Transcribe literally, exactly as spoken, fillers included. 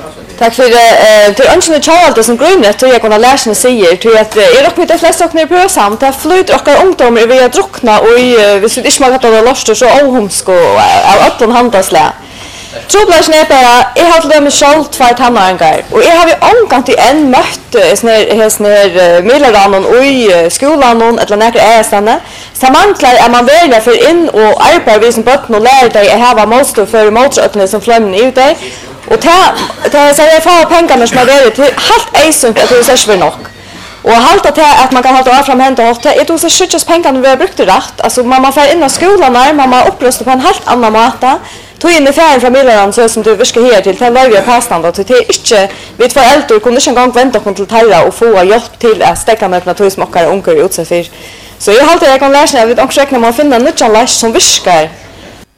Tack för det. Till önskar jag allt som grönet till jag kunna läsa och säger till att är dock med flesta och på samt det flyter och ungdomar vi har druckna och vi skulle inte smaka det lost så ohumsko av åtton handaslä. Troblasen är bara jag har det med själv två tannangar och jag har vi omgång till en mött snär snär Milanon och i skolan eller några ästanna. Sammanklart är man väl för in och arbeta vi som botten och lära dig att ha måste för motoröppningen som flämmen ut där. Och det det så jag får pengarna som är det till helt eisunt att det är så nog. Och halt att att man kan hålla fram hänt och hålla är då så skjuts pengarna vi har brukt rätt. Alltså man man får in i skolan när man man upprustar på en helt annan måte. Tog in i färden familjen så som du viskar här till till varje påstand och till inte vi föräldrar kunde inte en gång vänta på till tajra och få hjälp till att stäcka med natursmockare och onkel ut sig för. Så jag håller jag kan läsa jag vet också när man finner något som som viskar